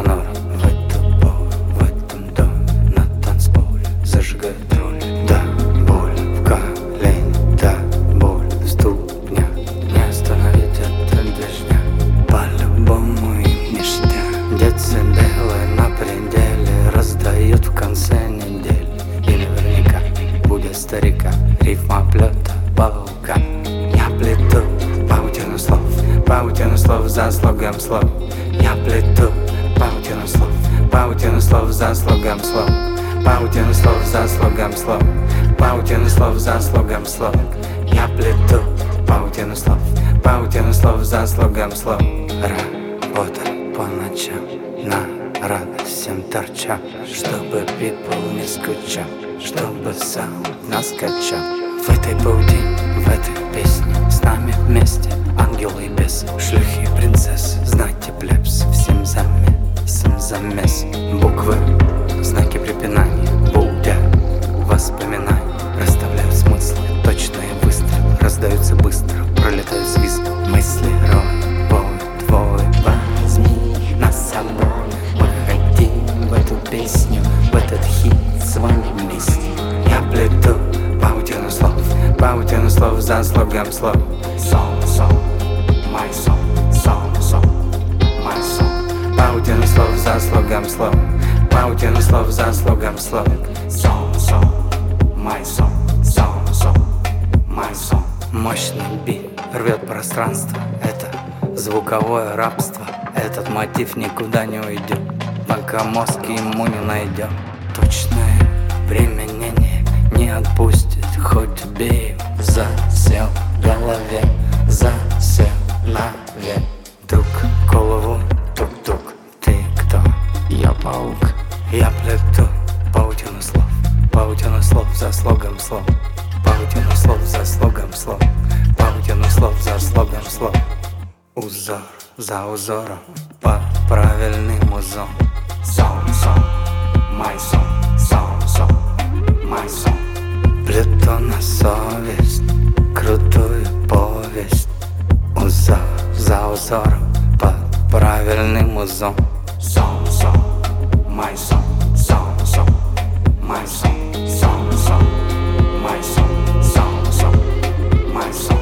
Понуро в эту боль, в этом доме на танцполе зажигает роль. Да, боль в колене, да, боль в ступнях. Не остановить это дождя, по-любому им ништяк. Дети белые на пределе раздают в конце недели. И наверняка будет старика рифма плета паука. Я плету паутину слов за слогом слов. Я плету паутину слов за слогом слов. Паутину слов за слогом слов. Паутину слов за слогом слов. Я плету паутину слов за слогом слов. Работаю по ночам, на радость всем торчам, чтобы people не скучал, чтобы саунд нас качал. В этой паутине, в этой песне с нами вместе ангелы и бесы, шлюхи и принцессы, знаки плебс, всем замес. Буквы, знаки препинания, будя воспоминания, расставляют смыслы, точные выстрелы раздаются быстро, пролетают свист. Мысли рой, бой твой, возьми нас с собой. Мы хотим в эту песню, в этот хит с вами вместе. Я плету паутину слов за слогом слов. Song, my song, my song. Паутину слов за слогом слов. Паутину слов за слогом слов. Song, my song, my song. Мощный бит рвет пространство. Это звуковое рабство. Этот мотив никуда не уйдет, пока мозг ему не найдет. Точное применение не отпустит, хоть убей. Засел в голове, засел навек. Друг, голову, тук-тук. Ты кто? Я паук. Я плету паутину слов за слогом слов. Паутину слов за слогом слов. Паутину слов за слогом слов. Узор за узором, по правильным узорам. Song, my song, my song. Плету на совесть крутую повесть. Узор за узором, по правильным узорам. Song, my song, my song, song, my song, my song.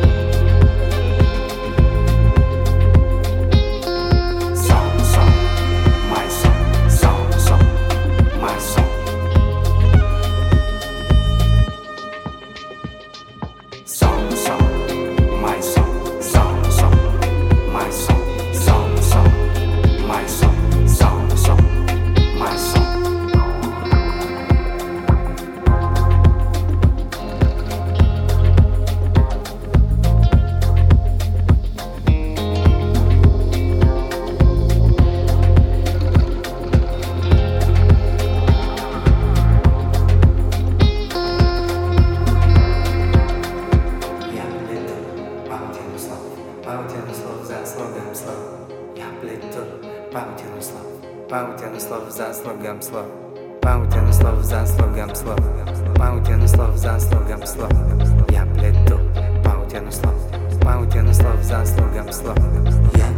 Паутину слов за слогом слов. Я плету паутину слов за слогом слов. Паутину слов за слогом слов. Паутину слов за слогом слов. Я плету паутину слов за слогом слов. Я